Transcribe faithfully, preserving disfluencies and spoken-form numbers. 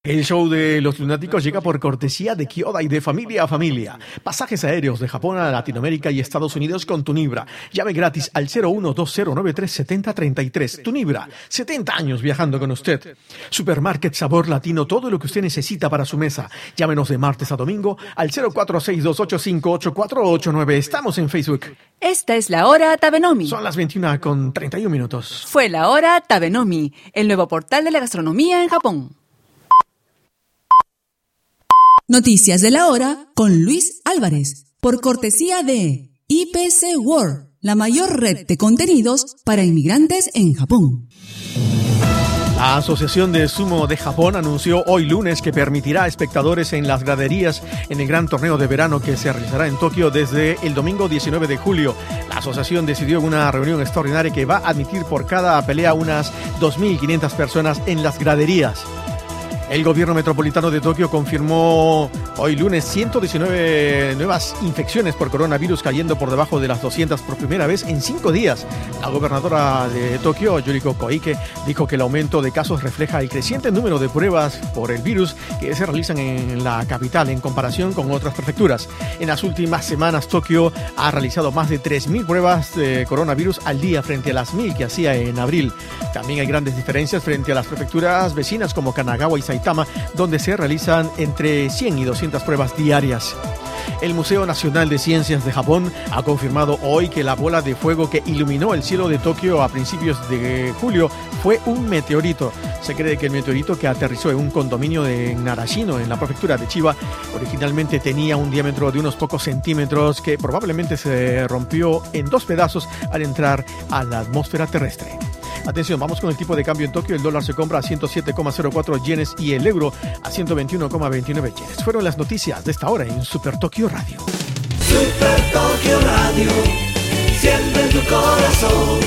El show de los lunáticos llega por cortesía de Kyoda y de Familia a Familia. Pasajes aéreos de Japón a Latinoamérica y Estados Unidos con Tunibra. Llame gratis al cero uno dos cero nueve tres siete cero tres tres. Tunibra, setenta años viajando con usted. Supermarket Sabor Latino, todo lo que usted necesita para su mesa. Llámenos de martes a domingo al cero cuatro seis dos ocho cinco ocho cuatro ocho nueve. Estamos en Facebook. Esta es la hora Tabenomi. Son las veintiuna con treinta y un minutos. Fue la hora Tabenomi, el nuevo portal de la gastronomía en Japón. Noticias de la hora con Luis Álvarez, por cortesía de I P C World, la mayor red de contenidos para inmigrantes en Japón. La Asociación de Sumo de Japón anunció hoy lunes que permitirá a espectadores en las graderías en el gran torneo de verano que se realizará en Tokio desde el domingo diecinueve de julio. La asociación decidió en una reunión extraordinaria que va a admitir por cada pelea unas dos mil quinientas personas en las graderías. El gobierno metropolitano de Tokio confirmó hoy lunes ciento diecinueve nuevas infecciones por coronavirus, cayendo por debajo de las doscientas por primera vez en cinco días. La gobernadora de Tokio, Yuriko Koike, dijo que el aumento de casos refleja el creciente número de pruebas por el virus que se realizan en la capital en comparación con otras prefecturas. En las últimas semanas, Tokio ha realizado más de tres mil pruebas de coronavirus al día frente a las mil que hacía en abril. También hay grandes diferencias frente a las prefecturas vecinas como Kanagawa y Saitama, donde se realizan entre cien y doscientas pruebas diarias. El Museo Nacional de Ciencias de Japón ha confirmado hoy que la bola de fuego que iluminó el cielo de Tokio a principios de julio fue un meteorito. Se cree que el meteorito, que aterrizó en un condominio de Narashino, en la prefectura de Chiba, originalmente tenía un diámetro de unos pocos centímetros que probablemente se rompió en dos pedazos al entrar a la atmósfera terrestre. Atención, vamos con el tipo de cambio en Tokio. El dólar se compra a ciento siete coma cero cuatro yenes y el euro a ciento veintiuno coma veintinueve yenes. Fueron las noticias de esta hora en Super Tokio Radio. Super Tokio Radio, siempre en tu corazón.